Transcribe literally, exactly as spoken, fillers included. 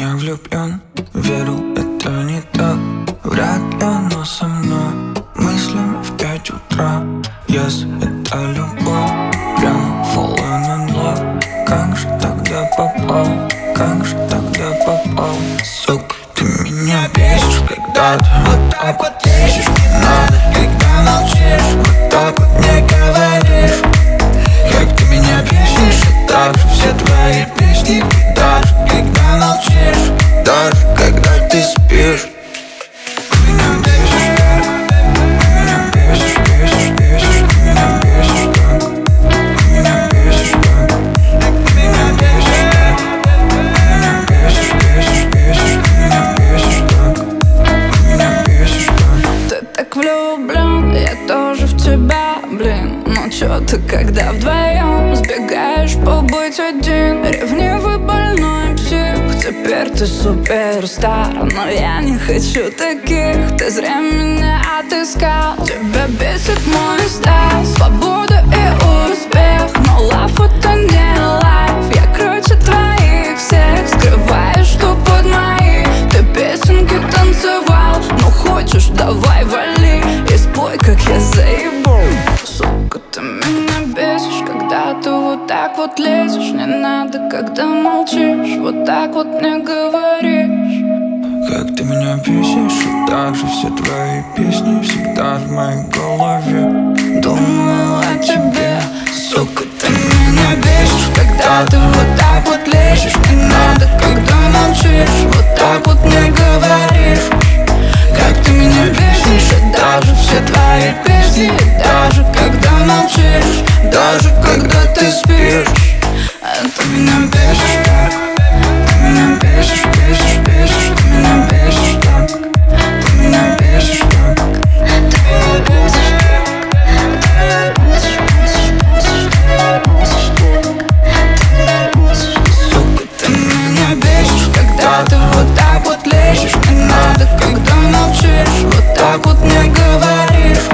меня влюблен. Верил, это не так. Вряд ли оно со мной. Мыслями в пять утра. Если это любовь, прямо falling in love. Как же тогда попал? Как же тогда попал? Сука, ты меня бесишь, когда ты вот так вот лезешь. Не надо, когда молчишь, вот так вот не говоришь. Как ты меня бесишь, и так же все твои песни. Даже когда молчишь, даже когда ты спишь. Ты меня бесишь так, ты меня бесишь, бесишь, бесишь. Ты меня бесишь так, ты меня бесишь так. Ты меня бесишь так, ты меня бесишь, бесишь, бесишь. Ты меня бесишь так, ты меня бесишь так. Ты так влюблен, я тоже в тебя, блин. Ну чё ты, когда вдвоем сбегаешь побыть один? Ревнивый больной псих, теперь ты суперстар. Но я не хочу таких, ты зря меня отыскал. Тебя бесит мой стайл, свобода и успех. Но лав это не лайф, я круче твоих всех. Скрываешь, что под мои ты песенки танцевал. Ну хочешь, давай вали и спой, как я заебу. Сука, ты меня бесишь, когда ты вот так вот лезешь. Не надо, когда молчишь, вот так вот не говоришь. Как ты меня бесишь, и так же все твои песни всегда в моей голове. Думаю о тебе, сука, ты меня бесишь, когда ты вот так вот лезешь. Не надо, когда молчишь, вот так вот не говоришь. Как ты меня бесишь, и даже все твои песни. Даже когда молчишь, даже когда ты спишь. Ты меня бесишь так, ты меня бесишь, бесишь, бесишь. Ты меня бесишь так, ты меня бесишь так. Ты меня бесишь так, ты меня бесишь, бесишь, бесишь. Ты меня бесишь, сука, ты меня бесишь, когда ты вот так вот лезешь. Не надо, когда молчишь, вот так вот не говоришь.